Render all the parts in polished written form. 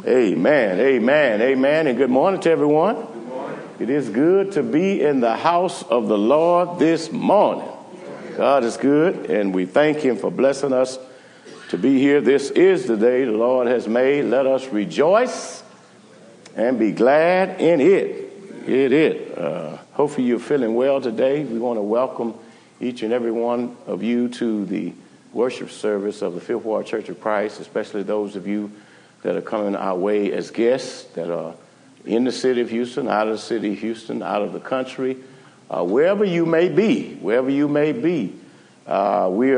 Amen, amen, amen, and good morning to everyone. Good morning. It is good to be in the house of the Lord this morning. God is good, and we thank him for blessing us to be here. This is the day the Lord has made. Let us rejoice and be glad in it. Hopefully you're feeling well today. We want to welcome each and every one of you to the worship service of the Fifth Ward Church of Christ, especially those of you that are coming our way as guests that are in the city of Houston, out of the city of Houston, out of the country, wherever you may be. We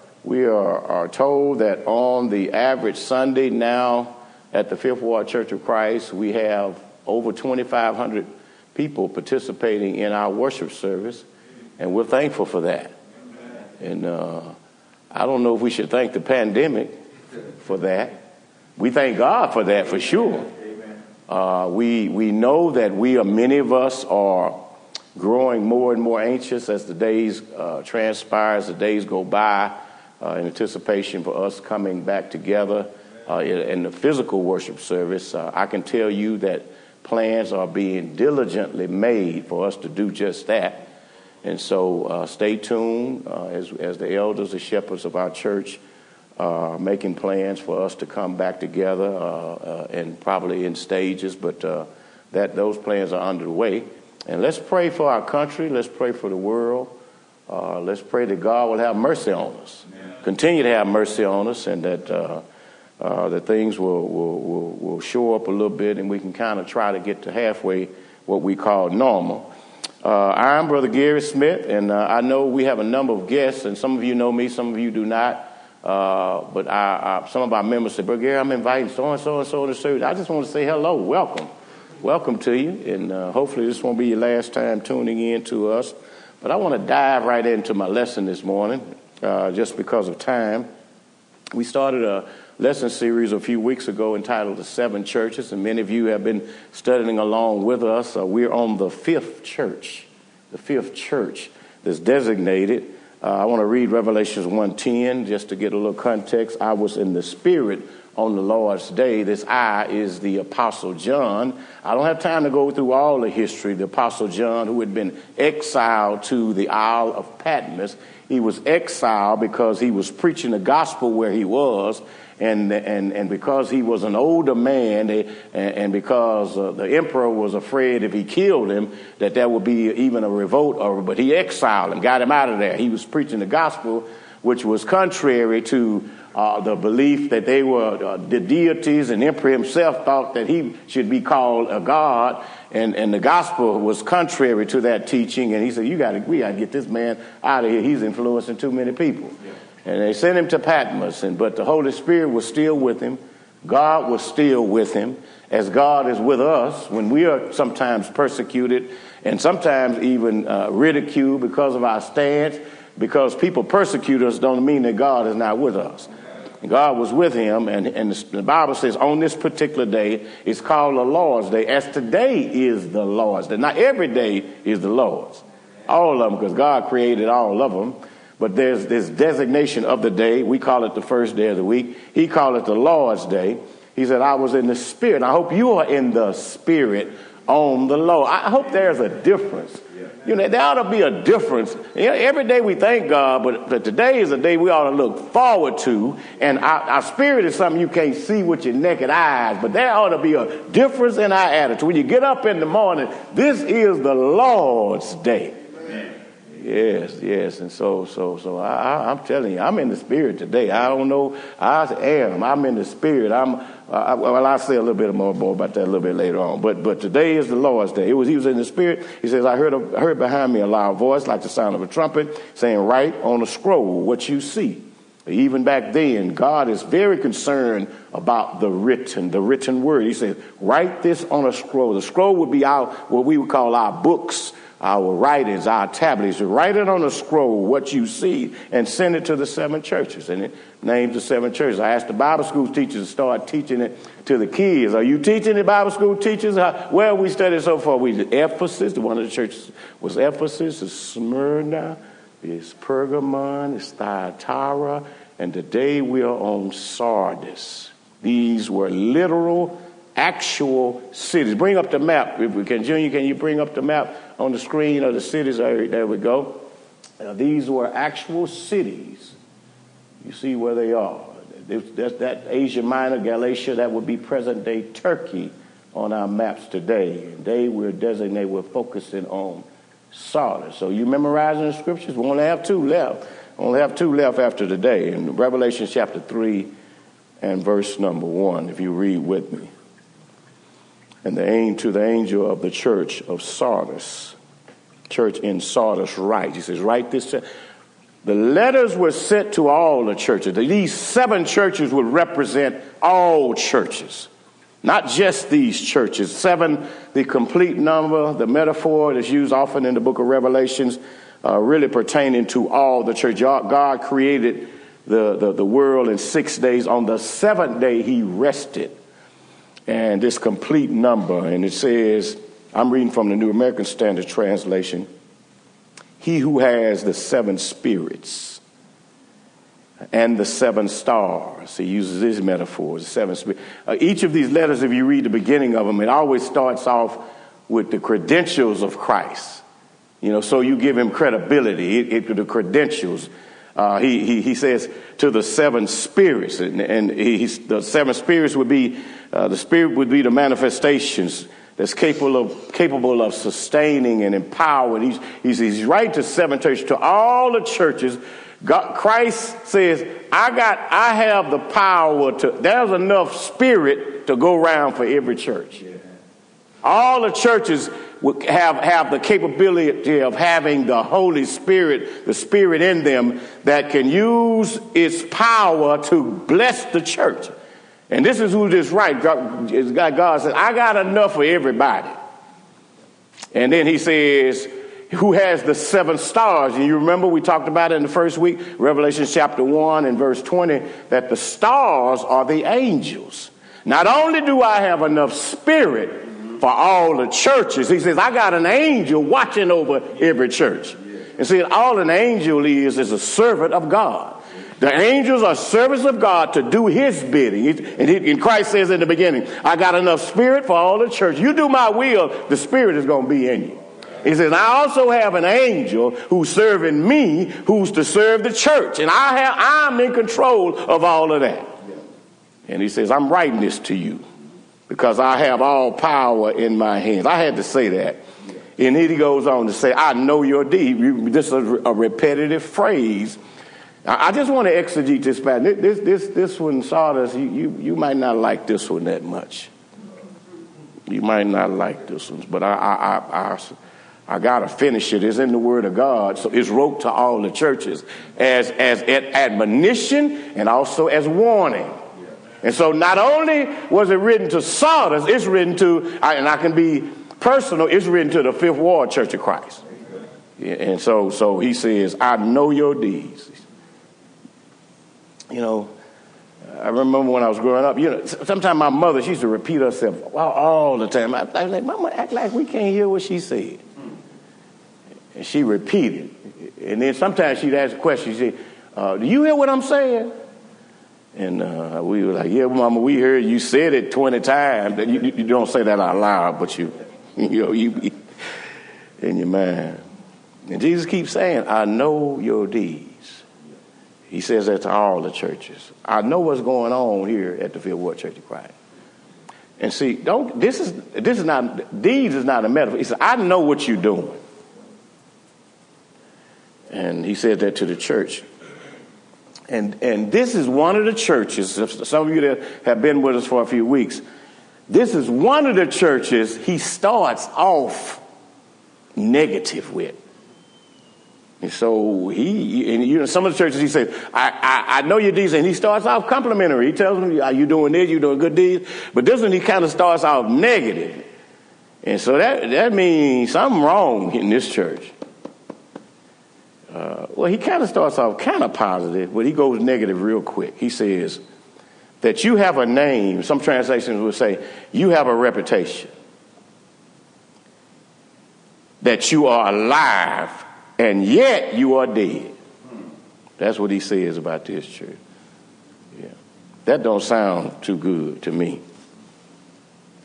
are told that on the average Sunday now at the Fifth Ward Church of Christ, we have over 2,500 people participating in our worship service, and we're thankful for that. And I don't know if we should thank the pandemic for that. We thank God for that for sure. We know that many of us are growing more and more anxious as the days transpire, as the days go by, in anticipation for us coming back together in the physical worship service. I can tell you that plans are being diligently made for us to do just that. And so stay tuned as the elders, the shepherds of our church, making plans for us to come back together and probably in stages, but those plans are underway. And let's pray for our country. Let's pray for the world. Let's pray that God will have mercy on us, continue to have mercy on us, and that things will show up a little bit, and we can kind of try to get to halfway what we call normal. I'm Brother Gary Smith, and I know we have a number of guests, and some of you know me, some of you do not. But some of our members say, Brother Gary, I'm inviting so-and-so and so to service. I just want to say hello, welcome to you, and hopefully this won't be your last time tuning in to us. But I want to dive right into my lesson this morning, just because of time. We started a lesson series a few weeks ago entitled The Seven Churches, and many of you have been studying along with us. We're on the fifth church that's designated. I want to read Revelations 1:10 just to get a little context. I was in the Spirit on the Lord's day. This I is the Apostle John. I don't have time to go through all the history. The Apostle John, who had been exiled to the Isle of Patmos, he was exiled because he was preaching the gospel where he was. And because he was an older man, and because the emperor was afraid if he killed him, that there would be even a revolt, but he exiled him, got him out of there. He was preaching the gospel, which was contrary to the belief that they were the deities, and the emperor himself thought that he should be called a god, and the gospel was contrary to that teaching. And he said, we got to get this man out of here. He's influencing too many people. Yeah. And they sent him to Patmos, but the Holy Spirit was still with him. God was still with him, as God is with us when we are sometimes persecuted and sometimes even ridiculed because of our stance. Because people persecute us don't mean that God is not with us. And God was with him, and the Bible says on this particular day, it's called the Lord's Day, as today is the Lord's Day. Not every day is the Lord's. All of them, because God created all of them. But there's this designation of the day. We call it the first day of the week. He called it the Lord's Day. He said, I was in the Spirit. I hope you are in the Spirit on the Lord. I hope there's a difference. You know, there ought to be a difference. You know, every day we thank God, but today is a day we ought to look forward to. And our spirit is something you can't see with your naked eyes. But there ought to be a difference in our attitude. When you get up in the morning, this is the Lord's Day. Yes. And so I'm telling you, I'm in the Spirit today. I don't know. I'm in the Spirit. I'll say a little bit more about that a little bit later on. But today is the Lord's Day. He was in the Spirit. He says, I heard behind me a loud voice like the sound of a trumpet saying, write on a scroll what you see. Even back then, God is very concerned about the written word. He says, write this on a scroll. The scroll would be what we would call our books, our writings, our tablets. Write it on a scroll, what you see, and send it to the seven churches. And it names the seven churches. I asked the Bible school teachers to start teaching it to the kids. Are you teaching the Bible school teachers? Where we studied so far? We did Ephesus. One of the churches was Ephesus. It's Smyrna. It's Pergamon. It's Thyatira. And today we are on Sardis. These were literal actual cities. Bring up the map. If we can, Junior, can you bring up the map on the screen of the cities? There we go. These were actual cities. You see where they are. That Asia Minor, Galatia, that would be present-day Turkey on our maps today. And they were designated, we're focusing on Sardis. So you memorizing the scriptures? We only have two left. Only have two left after today. In Revelation chapter 3 and verse number 1, if you read with me. And to the angel of the church of Sardis, church in Sardis, write. He says, write this. The letters were sent to all the churches. These 7 churches would represent all churches, not just these churches. 7, the complete number, the metaphor that's used often in the book of Revelations, really pertaining to all the church. God created the world in 6 days. On the 7th day, he rested. And this complete number, and it says, I'm reading from the New American Standard Translation, he who has the 7 spirits and the 7 stars. He uses these metaphors, the 7 spirits. Each of these letters, if you read the beginning of them, it always starts off with the credentials of Christ. So you give him credibility, the credentials. He says to the 7 spirits, and the 7 spirits would be, the spirit would be the manifestations that's capable of sustaining and empowering. He's right to 7 churches, to all the churches. Christ says, I have the power there's enough spirit to go around for every church. Yeah. All the churches would have the capability of having the Holy Spirit, the Spirit in them that can use its power to bless the church. And this is who this right. God says, I got enough for everybody. And then he says, who has the 7 stars? And you remember we talked about it in the first week, Revelation chapter 1 and verse 20, that the stars are the angels. Not only do I have enough spirit for all the churches, he says, I got an angel watching over every church. And see, all an angel is a servant of God. The angels are servants of God to do his bidding. And Christ says in the beginning, I got enough spirit for all the church. You do my will, the spirit is going to be in you. He says, I also have an angel who's serving me, who's to serve the church. And I'm in control of all of that. And he says, I'm writing this to you because I have all power in my hands. I had to say that. And then he goes on to say, I know your deed. This is a repetitive phrase. I just want to exegete this passage. This one, Sardis, you might not like this one that much. You might not like this one, but I got to finish it. It's in the Word of God, so it's wrote to all the churches as admonition and also as warning. And so not only was it written to Sardis, it's written to, and I can be personal, it's written to the Fifth Ward Church of Christ. And so he says, I know your deeds. I remember when I was growing up, sometimes my mother, she used to repeat herself all the time. I was like, Mama, act like we can't hear what she said. And she repeated. And then sometimes she'd ask a question. She'd say, do you hear what I'm saying? And we were like, yeah, Mama, we heard you said it 20 times. You don't say that out loud, but you in your mind. And Jesus keeps saying, I know your deeds. He says that to all the churches. I know what's going on here at the Fifth Ward Church of Christ. And see, deeds is not a metaphor. He said, I know what you're doing. And he said that to the church. And this is one of the churches, some of you that have been with us for a few weeks, this is one of the churches he starts off negative with. And so some of the churches he says, I know your deeds, and he starts off complimentary. He tells them, are you doing this? You doing good deeds? But this one he kind of starts off negative. And so that means something wrong in this church. Well, he kind of starts off kind of positive, but he goes negative real quick. He says that you have a name. Some translations will say you have a reputation, that you are alive, and yet you are dead. That's what he says about this church. Yeah, that don't sound too good to me.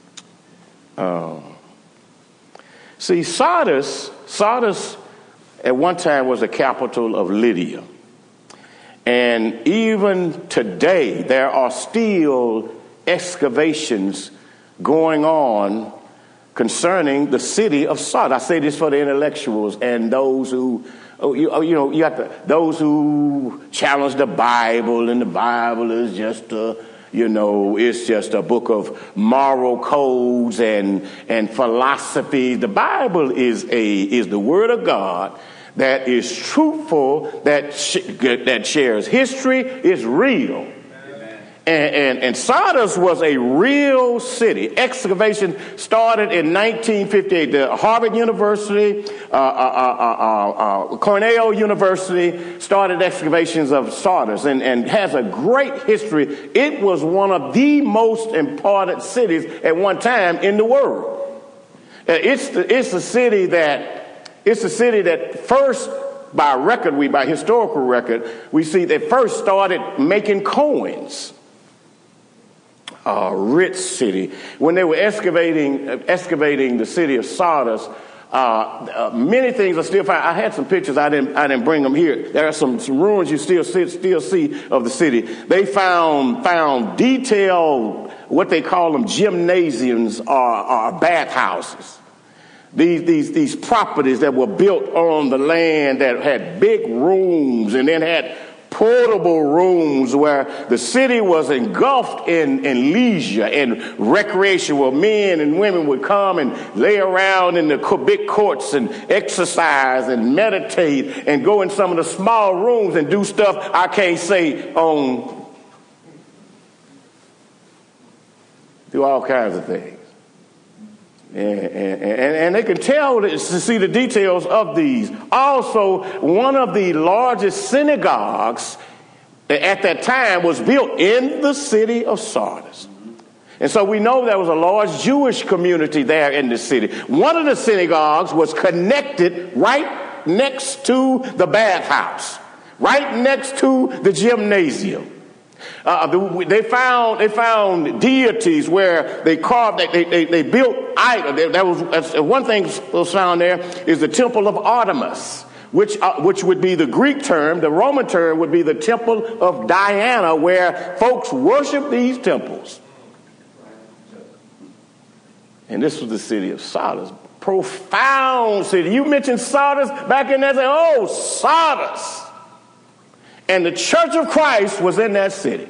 See, Sardis at one time was the capital of Lydia. And even today, there are still excavations going on concerning the city of Sardis. I say this for the intellectuals and those who, those who challenge the Bible, and the Bible is just it's just a book of moral codes and philosophy. The Bible is the Word of God that is truthful, that shares history, is real. And Sardis was a real city. Excavation started in 1958. The Harvard University, Cornell University started excavations of Sardis and has a great history. It was one of the most important cities at one time in the world. It's a city that first, by historical record, we see they first started making coins. Rich city. When they were excavating the city of Sardis, many things are still found. I had some pictures. I didn't bring them here. There are some ruins you still see of the city. They found detailed, what they call them, gymnasiums or bathhouses. These properties that were built on the land that had big rooms and then had portable rooms where the city was engulfed in leisure and recreation, where men and women would come and lay around in the big courts and exercise and meditate and go in some of the small rooms and do stuff I can't say on, do all kinds of things. And they can tell to see the details of these. Also, one of the largest synagogues at that time was built in the city of Sardis. And so we know there was a large Jewish community there in the city. One of the synagogues was connected right next to the bathhouse, right next to the gymnasium. They found deities where they carved, they built idols. That's one thing was found there is the temple of Artemis, which would be the Greek term. The Roman term would be the temple of Diana, where folks worship these temples. And this was the city of Sardis. Profound city. You mentioned Sardis back in there, say, oh, Sardis. And the Church of Christ was in that city.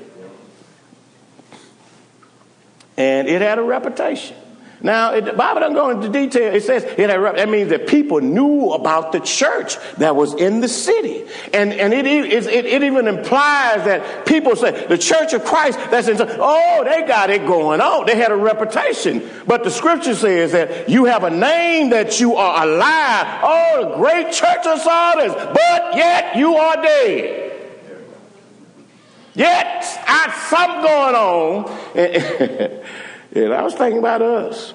And it had a reputation. Now, the Bible doesn't go into detail. It says it had that means that people knew about the church that was in the city. And it even implies that people say, the Church of Christ, that's in, oh, they got it going on. They had a reputation. But the scripture says that you have a name, that you are alive. Oh, the great Church of Sardis, but yet you are dead. Yet, something going on. And I was thinking about us.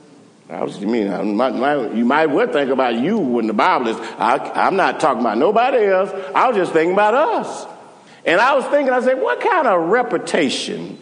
You might well think about you when the Bible is. I'm not talking about nobody else. I was just thinking about us. And I was thinking, I said, what kind of reputation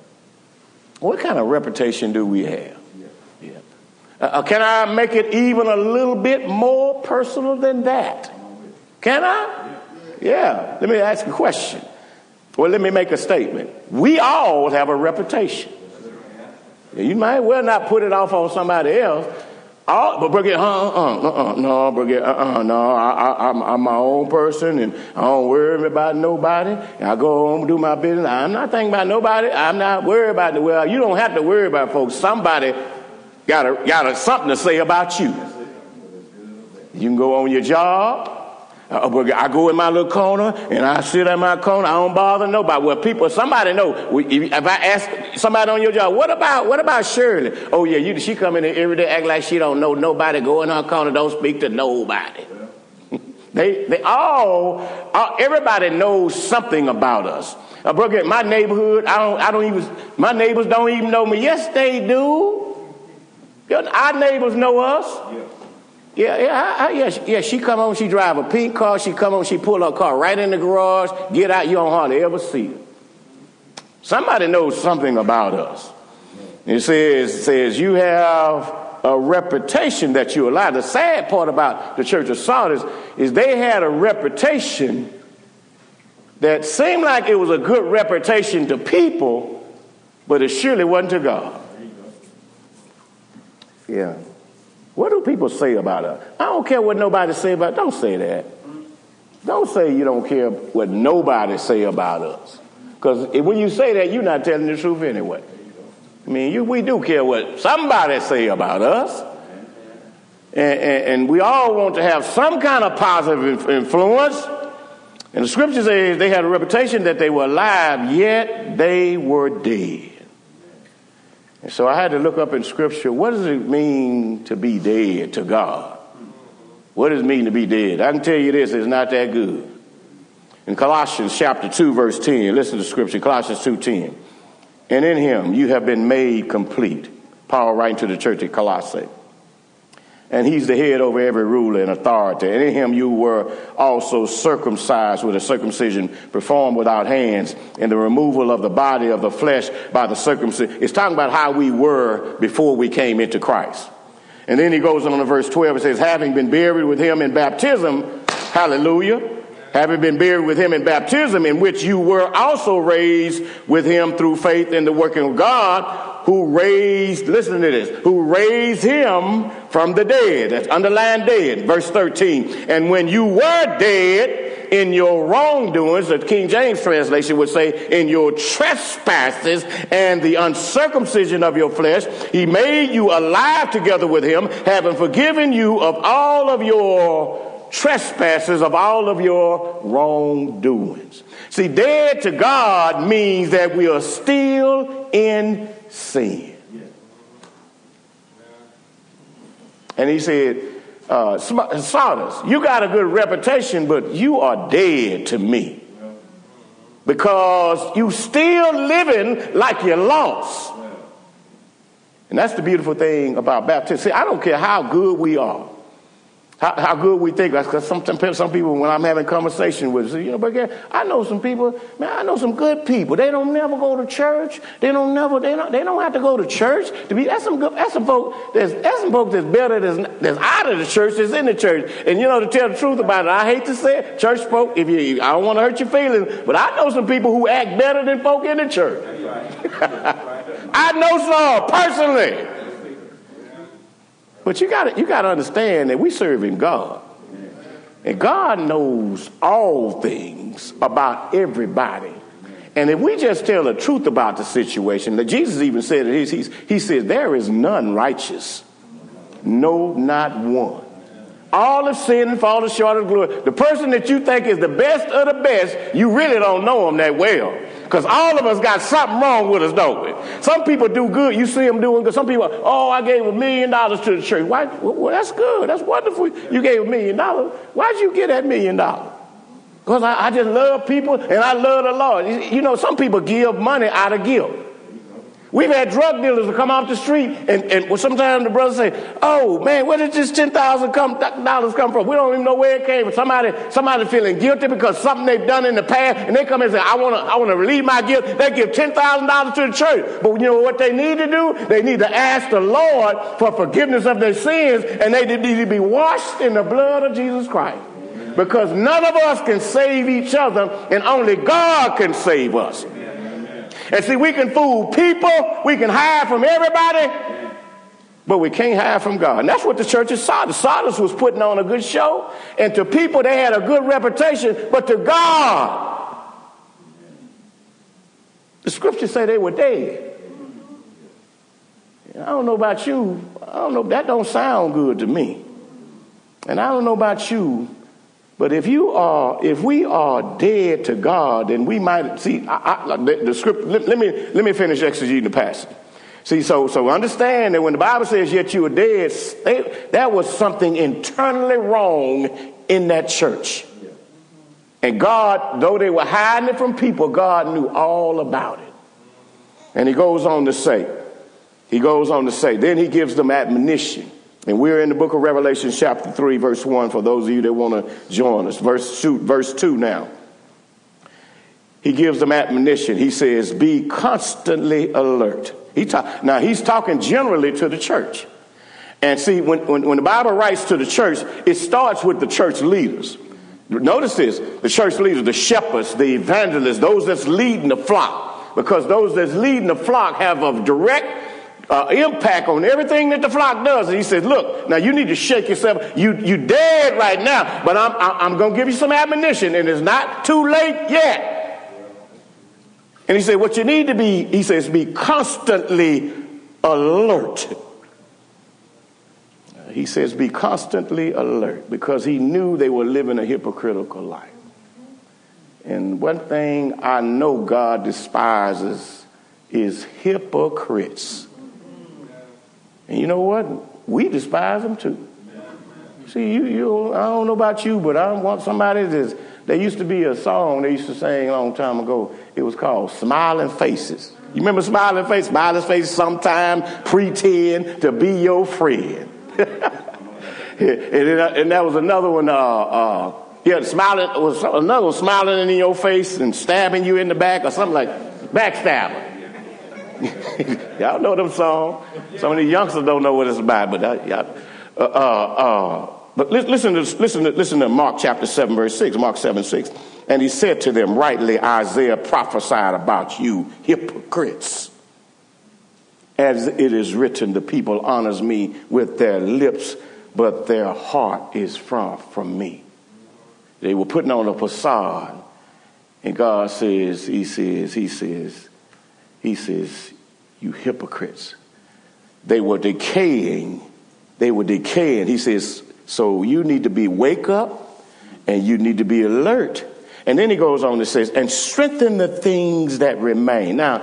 do we have? Yeah. Can I make it even a little bit more personal than that? Can I? Yeah. Let me ask a question. Well, let me make a statement. We all have a reputation. You might well not put it off on somebody else. But Brookie, no, Brookie, no. I'm my own person, and I don't worry about nobody. I go home and do my business. I'm not thinking about nobody. I'm not worried about it. Well, you don't have to worry about folks. Somebody got something to say about you. You can go on your job. I go in my little corner and I sit in my corner. I don't bother nobody. Well, somebody know. If I ask somebody on your job, what about Shirley? Oh yeah, she come in here every day, act like she don't know nobody. Go in her corner, don't speak to nobody. They all everybody knows something about us. Brooke, my neighborhood, my neighbors don't even know me. Yes, they do. Our neighbors know us. Yeah. She come home, she drive a pink car. She come home, she pull her car right in the garage. Get out, you don't hardly ever see her. Somebody knows something about us. It says you have a reputation that you allow. The sad part about the church of Sardis is they had a reputation that seemed like it was a good reputation to people, but it surely wasn't to God. Yeah. What do people say about us? I don't care what nobody say about us. Don't say that. Don't say you don't care what nobody say about us. Because when you say that, you're not telling the truth anyway. I mean, we do care what somebody say about us. And we all want to have some kind of positive influence. And the scripture says they had a reputation that they were alive, yet they were dead. And so I had to look up in scripture, what does it mean to be dead to God? What does it mean to be dead? I can tell you this, it's not that good. In Colossians chapter 2, verse 10, listen to scripture, Colossians 2:10. And in him you have been made complete. Paul writing to the church at Colossae. And he's the head over every ruler and authority. And in him you were also circumcised with a circumcision performed without hands, and the removal of the body of the flesh by the circumcision. It's talking about how we were before we came into Christ. And then he goes on to verse 12. It says, having been buried with him in baptism, hallelujah, having been buried with him in baptism, in which you were also raised with him through faith in the working of God, who raised, listen to this, who raised him from the dead. That's underlined dead. Verse 13. And when you were dead in your wrongdoings, the King James translation would say, in your trespasses and the uncircumcision of your flesh, he made you alive together with him, having forgiven you of all of your trespasses, of all of your wrongdoings. See, dead to God means that we are still in sin. And he said, Sardis, you got a good reputation, but you are dead to me. Because you still living like you're lost. And that's the beautiful thing about baptism. See, I don't care how good we are. How good we think. Because some people, when I'm having conversation with, say, but I know some people, man, I know some good people. They don't never go to church. They don't have to go to church to be. That's some folk that's better that's out of the church that's in the church. And to tell the truth about it, I hate to say it, church folk. I don't want to hurt your feelings, but I know some people who act better than folk in the church. I know some personally. But you got to understand that we serving God. And God knows all things about everybody. And if we just tell the truth about the situation, that Jesus even said it, he says, there is none righteous. No, not one. All have sinned and fallen short of glory. The person that you think is the best of the best, you really don't know him that well. Because all of us got something wrong with us, don't we? Some people do good. You see them doing good. Some people, I gave $1 million to the church. Why? Well, that's good. That's wonderful. You gave $1 million. Why'd you get that $1 million? Because I just love people and I love the Lord. Some people give money out of guilt. We've had drug dealers who come off the street and sometimes the brothers say, oh, man, where did this $10,000 come from? We don't even know where it came from. Somebody feeling guilty because something they've done in the past, and they come and say, I want to relieve my guilt. They give $10,000 to the church. But you know what they need to do? They need to ask the Lord for forgiveness of their sins, and they need to be washed in the blood of Jesus Christ. Because none of us can save each other, and only God can save us. And see, we can fool people, we can hide from everybody, but we can't hide from God. And that's what the church of Sardis. Sardis was putting on a good show, and to people they had a good reputation, but to God, the scriptures say they were dead. I don't know about you. I don't know. That don't sound good to me. And I don't know about you. But if we are dead to God, then we might see the script. Let me finish exegeting the passage. See, so understand that when the Bible says yet you are dead, that was something internally wrong in that church. And God, though they were hiding it from people, God knew all about it. And he goes on to say, then he gives them admonition. And we're in the book of Revelation chapter 3, verse 1, for those of you that want to join us. Verse 2 now. he gives them admonition. He says, be constantly alert. Now, he's talking generally to the church. And see, when the Bible writes to the church, it starts with the church leaders. Notice this, the church leaders, the shepherds, the evangelists, those that's leading the flock. Because those that's leading the flock have a direct impact on everything that the flock does. And he says, look, now you need to shake yourself. You dead right now, but I'm going to give you some admonition, and it's not too late yet. And he said, what you need to be, he says, be constantly alert. He says, be constantly alert, because he knew they were living a hypocritical life. And one thing I know God despises is hypocrites. And you know what? We despise them too. See, I don't know about you, but I want somebody that's, there used to be a song they used to sing a long time ago. It was called Smiling Faces. You remember Smiling Faces? Smiling Faces sometime pretend to be your friend. and that was another one. Smiling was another one, smiling in your face and stabbing you in the back or something like backstabber. Y'all know them songs. Some of the youngsters don't know what it's about, but listen to Mark chapter 7 verse 6. Mark 7:6. And he said to them, rightly Isaiah prophesied about you hypocrites. As it is written, the people honors me with their lips, but their heart is far from me. They were putting on a facade. And God says, he says, you hypocrites. They were decaying. He says, so you need to wake up and you need to be alert. And then he goes on and says, and strengthen the things that remain. Now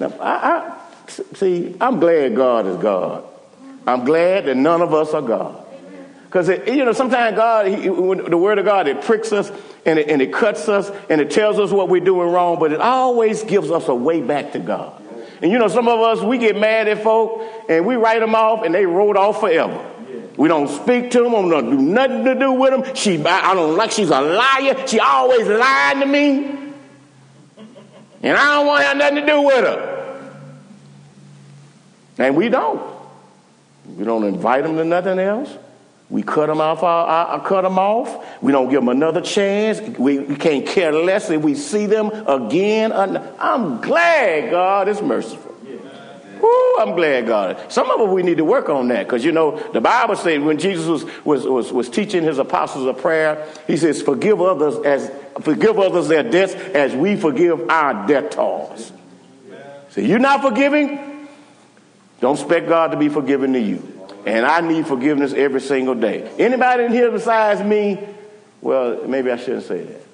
see, I'm glad God is God. I'm glad that none of us are God. Because, sometimes God, the word of God, it pricks us and it cuts us and it tells us what we're doing wrong, but it always gives us a way back to God. And, some of us, we get mad at folk and we write them off and they wrote off forever. We don't speak to them. We don't do nothing to do with them. I don't like, she's a liar. She always lying to me. And I don't want to have nothing to do with her. And we don't. We don't invite them to nothing else. We cut them off. We don't give them another chance. We can't care less if we see them again. I'm glad God is merciful. Ooh, I'm glad God. Some of us, we need to work on that, because the Bible says when Jesus was teaching his apostles a prayer, he says, forgive others their debts as we forgive our debtors. So you're not forgiving, don't expect God to be forgiving to you. And I need forgiveness every single day. Anybody in here besides me? Well, maybe I shouldn't say that.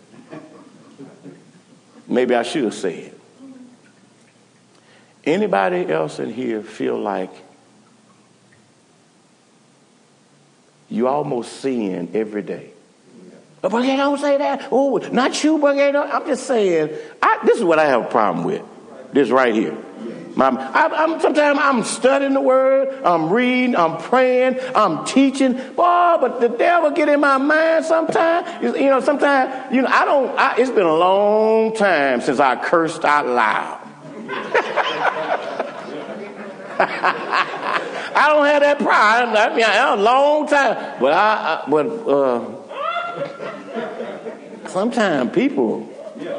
Maybe I should say it. Anybody else in here feel like you almost sin every day? But don't say that. Oh, not you, but I'm just saying. This is what I have a problem with. This right here. Sometimes I'm studying the word, I'm reading, I'm praying, I'm teaching. Boy, but the devil get in my mind sometimes. It's been a long time since I cursed out loud. I don't have that pride. A long time. But sometimes people.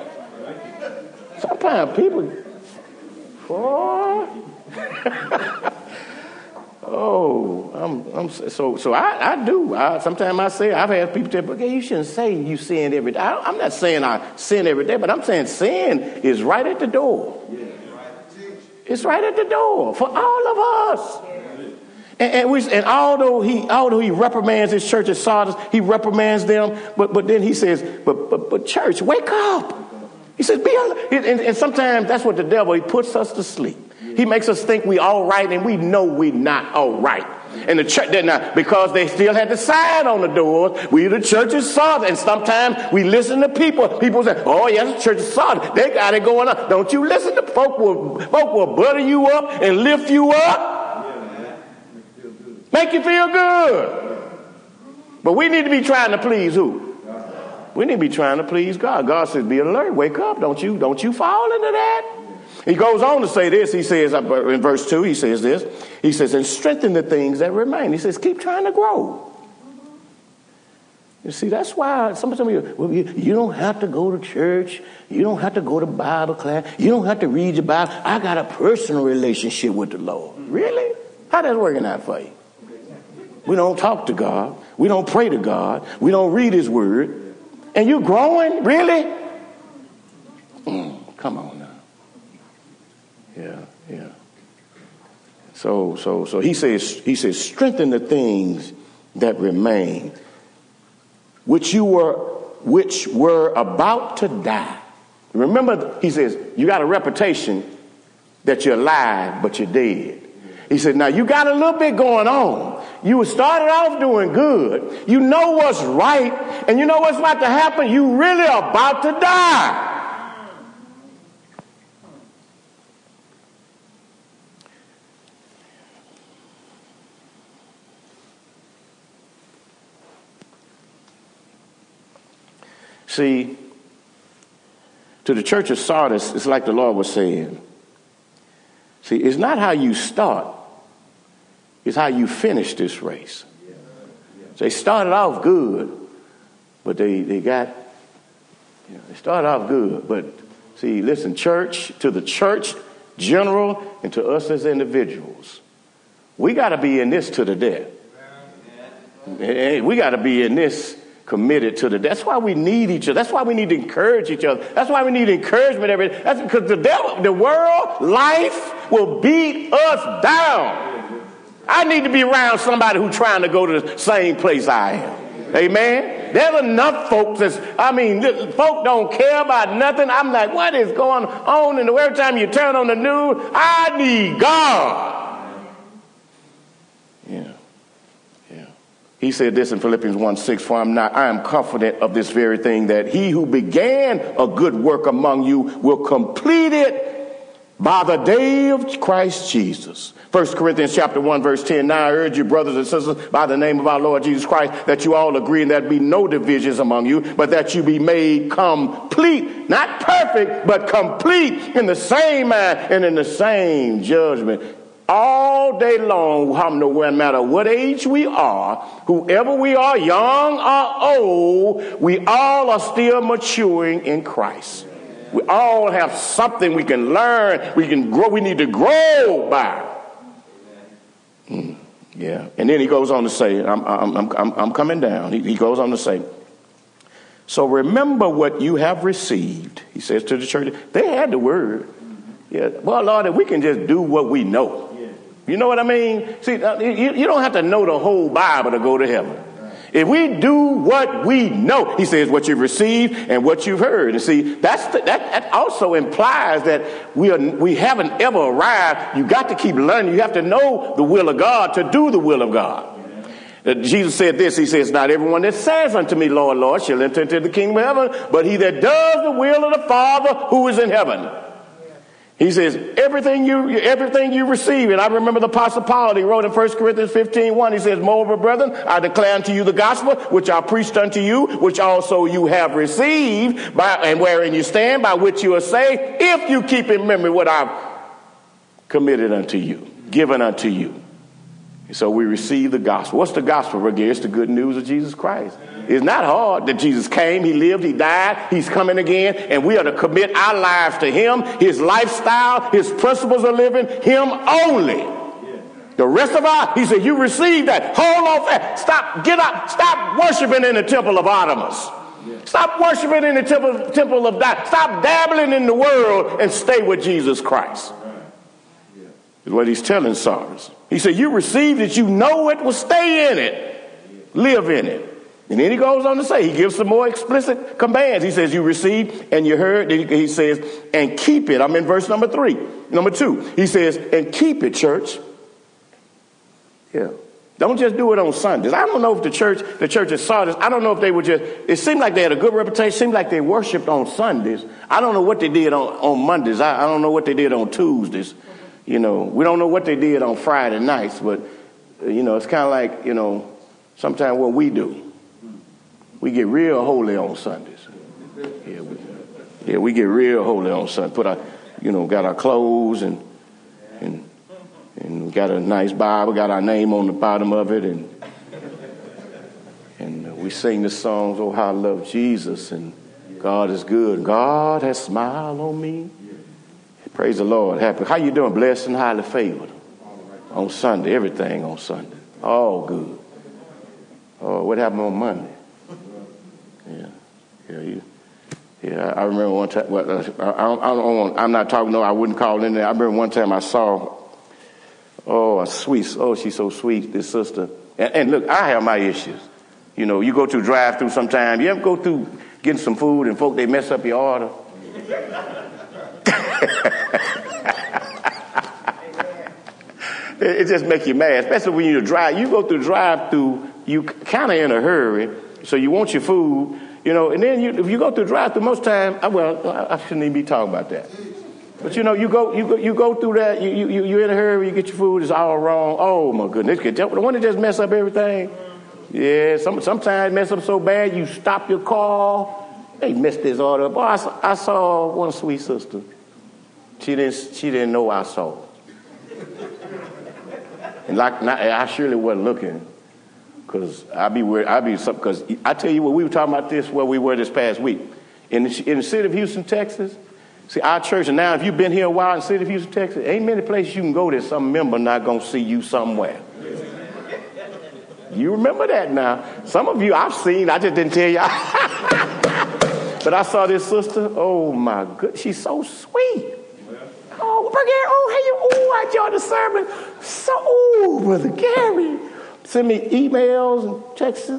I do. Sometimes I say, I've had people tell me, okay, you shouldn't say you sin every day. I'm not saying I sin every day, but I'm saying sin is right at the door. It's right at the door for all of us. And although he reprimands his church at Sardis, he reprimands them, but then he says, but church, wake up. He says, be alert. And sometimes that's what the devil, he puts us to sleep. He makes us think we all right, and we know we're not all right. And the church, because they still had the sign on the doors, we the church of Sardis. And sometimes we listen to people. People say, oh, yes, the church of Sardis. They got it going on. Don't you listen to folk will butter you up and lift you up. Make you feel good. But we need to be trying to please who? We need to be trying to please God. God says, be alert, wake up. Don't you fall into that. He goes on to say this. He says in verse 2, he says this. He says, and strengthen the things that remain. He says, keep trying to grow. You see, that's why some of you, well, you don't have to go to church. You don't have to go to Bible class. You don't have to read your Bible. I got a personal relationship with the Lord. Really? How that's working out for you? We don't talk to God. We don't pray to God. We don't read his word. And you're growing? Really? Come on now. Yeah. So he says, strengthen the things that remain, which were about to die. Remember, he says, you got a reputation that you're alive, but you're dead. He said, now you got a little bit going on. You started off doing good. You know what's right. And you know what's about to happen? You really are about to die. See, to the church of Sardis, it's like the Lord was saying. See, it's not how you start. It's how you finish this race. So they started off good, but they started off good. But see, listen, church, to the church general and to us as individuals, we got to be in this to the death. We got to be in this committed to the. That's why we need each other. That's why we need to encourage each other. That's why we need encouragement every day. That's because the devil, the world, life will beat us down. I need to be around somebody who's trying to go to the same place I am. Amen. There's enough folks folk don't care about nothing. I'm like, what is going on in the world? Every time you turn on the news, I need God. He said this in Philippians 1:6, for I am confident of this very thing, that he who began a good work among you will complete it by the day of Christ Jesus. 1 Corinthians chapter 1, verse 10, now I urge you, brothers and sisters, by the name of our Lord Jesus Christ, that you all agree and there be no divisions among you, but that you be made complete, not perfect, but complete in the same mind and in the same judgment. All day long, no matter what age we are, whoever we are, young or old, we all are still maturing in Christ. We all have something we can learn, we can grow, we need to grow by. Yeah. And then he goes on to say, I'm coming down. He goes on to say, so remember what you have received. He says to the church, they had the word. Yeah. Well, Lord, if we can just do what we know. You know what I mean? See, you don't have to know the whole Bible to go to heaven. If we do what we know, he says, what you've received and what you've heard. And see, that also implies that we haven't ever arrived. You got to keep learning. You have to know the will of God to do the will of God. Jesus said this, he says, not everyone that says unto me, Lord, Lord, shall enter into the kingdom of heaven, but he that does the will of the Father who is in heaven. He says, everything you receive. And I remember the Apostle Paul, he wrote in 1 Corinthians 15:1, he says, moreover, brethren, I declare unto you the gospel, which I preached unto you, which also you have received, and wherein you stand, by which you are saved, if you keep in memory what I've committed unto you, given unto you. So we receive the gospel. What's the gospel, Regeer? It's the good news of Jesus Christ. It's not hard that Jesus came, he lived, he died, he's coming again, and we are to commit our lives to him, his lifestyle, his principles of living, him only. The rest of he said, you receive that. Hold on that. Stop worshiping in the temple of Artemis. Stop worshiping in the temple of Diana. Stop dabbling in the world and stay with Jesus Christ. Is what he's telling Sardis. He said, you received it, you know it, well stay in it. Live in it. And then he goes on to say, he gives some more explicit commands. He says, you received and you heard. He says, and keep it. I'm in verse number 2. He says, and keep it, church. Yeah. Don't just do it on Sundays. I don't know if the church of Sardis, I don't know if they were it seemed like they had a good reputation. It seemed like they worshiped on Sundays. I don't know what they did on Mondays. I don't know what they did on Tuesdays. We don't know what they did on Friday nights, but, it's kind of like, sometimes what we do. We get real holy on Sundays. We get real holy on Sunday. Put our, got our clothes and we got a nice Bible, got our name on the bottom of it, and we sing the songs, oh, how I love Jesus, and God is good. God has smiled on me. Praise the Lord. Happy. How you doing? Blessed and highly favored. On Sunday, everything on Sunday. All good. Oh, what happened on Monday? Yeah, I remember one time, I'm not talking, no, I wouldn't call in there. I remember one time I saw, she's so sweet, this sister. And look, I have my issues. You go to drive-through sometime. You ever go through getting some food and folk, they mess up your order? It just makes you mad, especially when you go through drive-through, you kind of in a hurry, so you want your food, and then if you go through drive-through most time, I shouldn't even be talking about that. But you go through that, you're in a hurry, you get your food, it's all wrong. Oh my goodness, the one that just mess up everything. Yeah, sometimes mess up so bad you stop your car. They messed this order up. I saw one sweet sister. She didn't know I saw her. And I surely wasn't looking, because because I tell you what, we were talking about this where we were this past week in the city of Houston, Texas. See, our church, and now if you've been here a while in the city of Houston, Texas, ain't many places you can go that some member not gonna see you somewhere. You remember that now? Some of you I've seen, I just didn't tell y'all. But I saw this sister. Oh my goodness, she's so sweet. I joined the sermon. Brother Gary, send me emails and texts.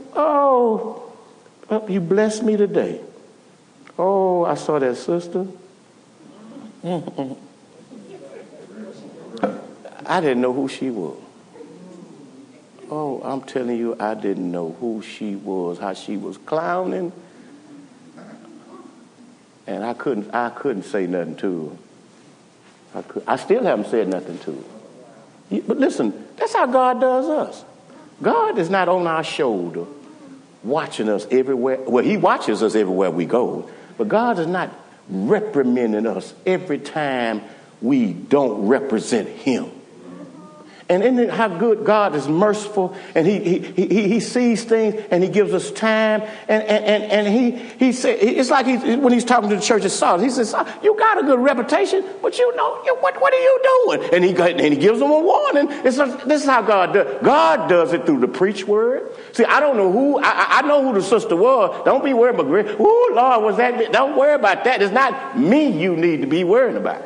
You blessed me today. Oh, I saw that sister. I didn't know who she was. Oh, I'm telling you, I didn't know who she was, how she was clowning. And I couldn't say nothing to her. I still haven't said nothing to her. But listen, that's how God does us. God is not on our shoulder watching us everywhere. Well, he watches us everywhere we go. But God is not reprimanding us every time we don't represent him. And isn't it how good God is merciful, and he sees things and he gives us time, and he said, it's like when he's talking to the church of Sardis, he says, you got a good reputation, but what are you doing? And he gives them a warning. This is how God does. God does it through the preached word. See, I don't know who, I know who the sister was. Don't be worried about, oh Lord, was that me? Don't worry about that. It's not me you need to be worried about.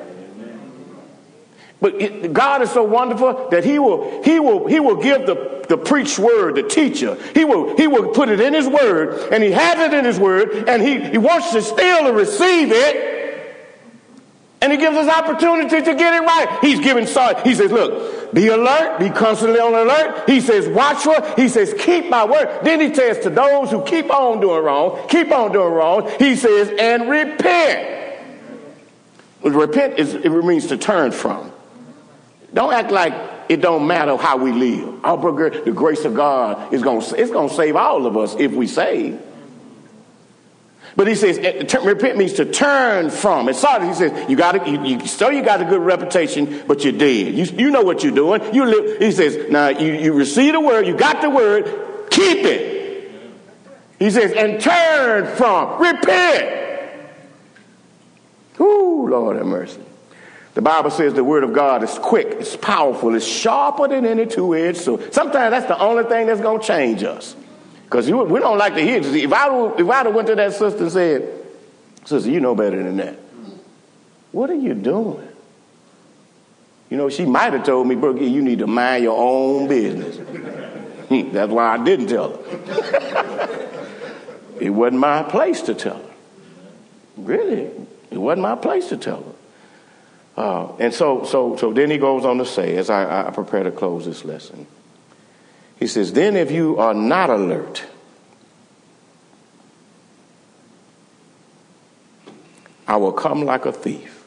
But God is so wonderful that he will give the preached word, the teacher. He will put it in his word, and he has it in his word, and he wants to still receive it, and he gives us opportunity to get it right. He's giving sorry. He says, look, be alert, be constantly on alert. He says, watch for. He says, keep my word. Then he says to those who keep on doing wrong, he says, and repent. Repent it means to turn from. Don't act like it don't matter how we live. The grace of God is going to save all of us if we save. But he says, repent means to turn from. It's sorry. He says, you got a good reputation, but you're dead. You know what you're doing. You live. He says, now you receive the word, you got the word, keep it. He says, and turn from. Repent. Ooh, Lord have mercy. The Bible says the word of God is quick, it's powerful, it's sharper than any two-edged sword. Sometimes that's the only thing that's going to change us. Because we don't like to hear it. If I'd have went to that sister and said, sister, you know better than that. What are you doing? She might have told me, Brookie, you need to mind your own business. That's why I didn't tell her. It wasn't my place to tell her. Really, it wasn't my place to tell her. And so then he goes on to say, as I prepare to close this lesson, he says, then if you are not alert, I will come like a thief,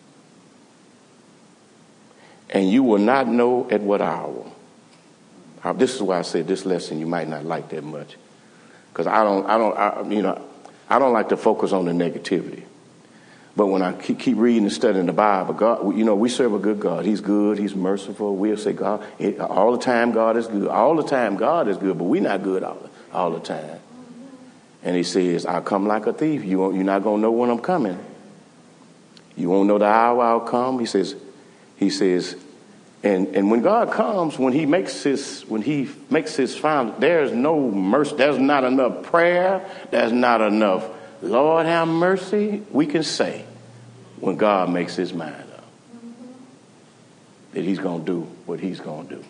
and you will not know at what hour. This is why I said this lesson you might not like that much. because I don't like to focus on the negativity. But when I keep reading and studying the Bible, God, we serve a good God. He's good. He's merciful. We'll say, God, all the time God is good. All the time God is good, but we're not good all the time. And he says, I'll come like a thief. You're not going to know when I'm coming. You won't know the hour I'll come. He says, and when God comes, when he makes his final, there's no mercy. There's not enough prayer. There's not enough, Lord have mercy, we can say when God makes his mind up that he's going to do what he's going to do.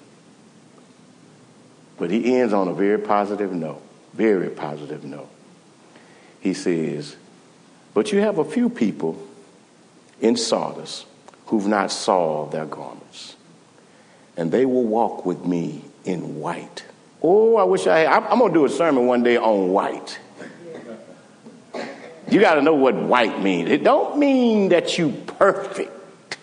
But he ends on a very positive note. He says, but you have a few people in Sardis who've not soiled their garments, and they will walk with me in white. Oh, I wish I'm going to do a sermon one day on white. You got to know what white means. It don't mean that you perfect.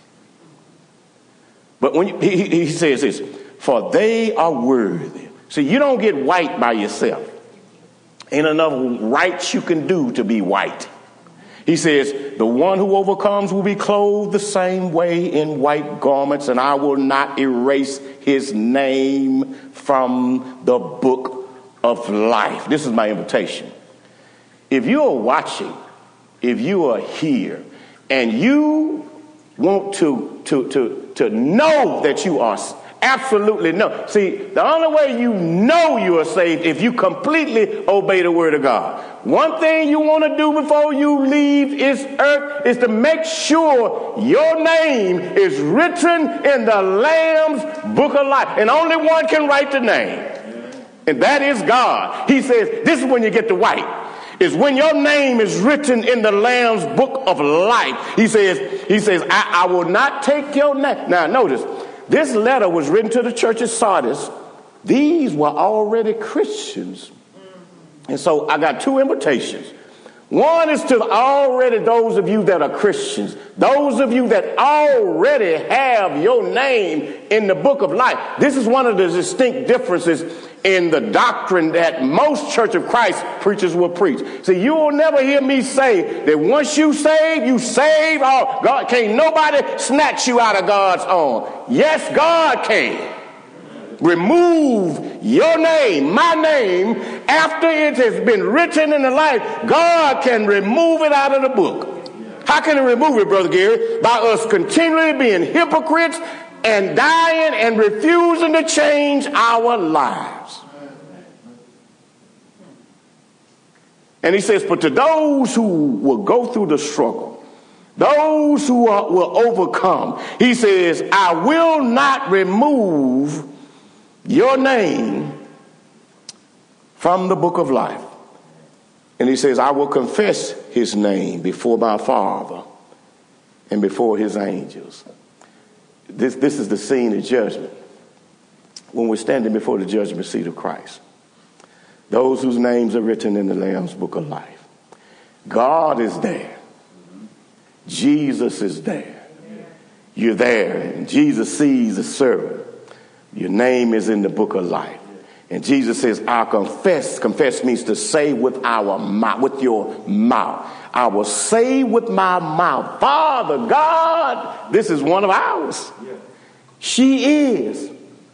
But when he says this, for they are worthy. See, you don't get white by yourself. Ain't enough rights you can do to be white. He says, the one who overcomes will be clothed the same way in white garments, and I will not erase his name from the book of life. This is my invitation. If you are watching, if you are here, and you want to know that you are absolutely no. See, the only way you know you are saved if you completely obey the word of God. One thing you want to do before you leave this earth is to make sure your name is written in the Lamb's book of life. And only one can write the name. And that is God. He says, this is when you get the white. Is when your name is written in the Lamb's book of life. He says, I will not take your name. Now notice, this letter was written to the church of Sardis. These were already Christians. And so I got two invitations. One is to those of you that are Christians. Those of you that already have your name in the book of life. This is one of the distinct differences in the doctrine that most Church of Christ preachers will preach. See, you will never hear me say that once you save all. God can't nobody snatch you out of God's arm. Yes, God can. Remove your name, my name, after it has been written in the life. God can remove it out of the book. How can he remove it, Brother Gary? By us continually being hypocrites and dying and refusing to change our lives. And he says, but to those who will go through the struggle, those who will overcome, he says, I will not remove your name from the book of life. And he says, I will confess his name before my Father and before his angels. This is the scene of judgment. When we're standing before the judgment seat of Christ. Those whose names are written in the Lamb's book of life. God is there. Jesus is there. You're there. And Jesus sees the servant. Your name is in the book of life. And Jesus says, I'll confess. Confess means to say with our mouth, with your mouth. I will say with my mouth, Father God, this is one of ours. She is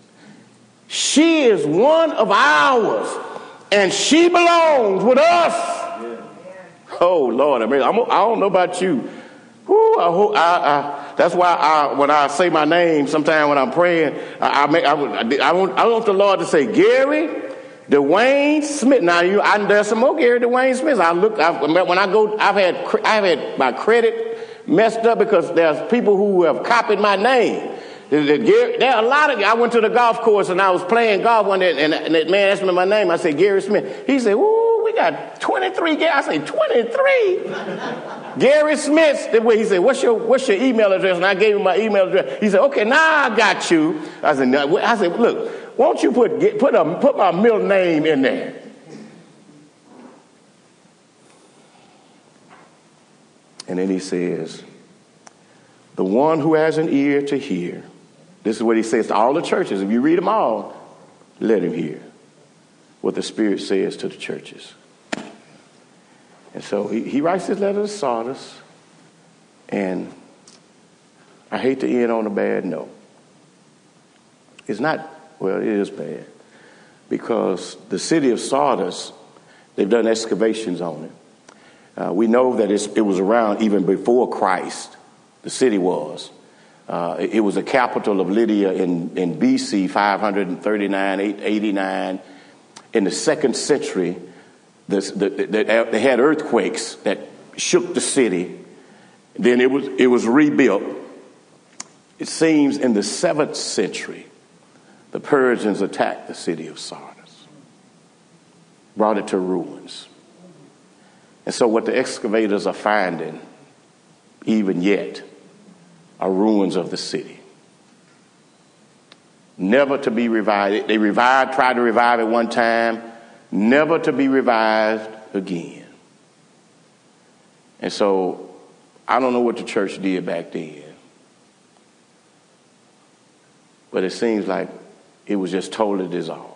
one of ours. And she belongs with us. Oh, Lord, I don't know about you. That's why when I say my name, sometimes when I'm praying, I want the Lord to say, Gary Dwayne Smith. Now there's some more Gary Dwayne Smiths. I've had my credit messed up because there's people who have copied my name. There are a lot of. I went to the golf course and I was playing golf one day, and that man asked me my name. I said Gary Smith. He said, "Ooh, we got 23." I said, 23 Gary Smiths. He said, "What's your email address?" And I gave him my email address. He said, "Okay, now I got you." I said, "Look, won't you put my middle name in there?" And then he says, "The one who has an ear to hear." This is what he says to all the churches. If you read them all, let him hear what the Spirit says to the churches. And so he writes this letter to Sardis, and I hate to end on a bad note. It's not, well, it is bad, because the city of Sardis, they've done excavations on it. We know that it was around even before Christ, the city was. It was the capital of Lydia in BC 539, 889. In the 2nd century, they had earthquakes that shook the city. Then it was rebuilt. It seems in the 7th century, the Persians attacked the city of Sardis, brought it to ruins. And so what the excavators are finding, even yet, are ruins of the city. Never to be revived. They tried to revive it one time, never to be revived again. And so I don't know what the church did back then, but it seems like it was just totally dissolved.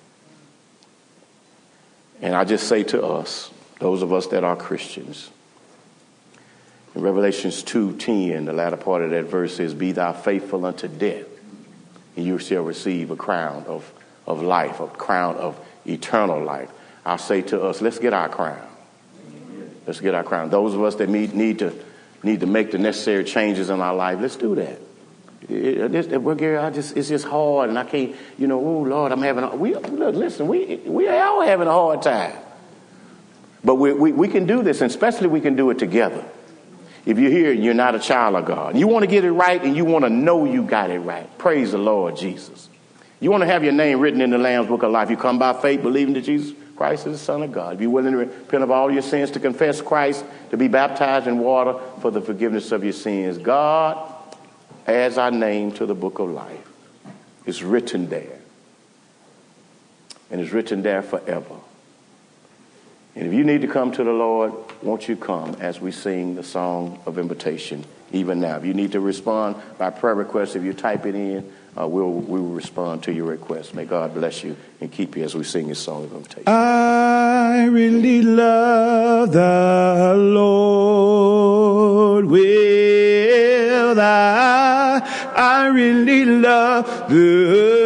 And I just say to us, those of us that are Christians, in Revelations 2:10, the latter part of that verse says, "Be thou faithful unto death, and you shall receive a crown of life, a crown of eternal life." I say to us, let's get our crown. Let's get our crown. Those of us that need to make the necessary changes in our life, let's do that. It's just hard, and I can't, oh Lord, I'm having we all having a hard time. But we can do this, and especially we can do it together. If you're here and you're not a child of God, you want to get it right and you want to know you got it right, praise the Lord Jesus. You want to have your name written in the Lamb's Book of Life. You come by faith, believing that Jesus Christ is the Son of God. If you're willing to repent of all your sins, to confess Christ, to be baptized in water for the forgiveness of your sins, God adds our name to the Book of Life. It's written there. And it's written there forever. And if you need to come to the Lord, won't you come as we sing the song of invitation even now? If you need to respond by prayer request, if you type it in, we will respond to your request. May God bless you and keep you as we sing this song of invitation. I really love the Lord with I really love the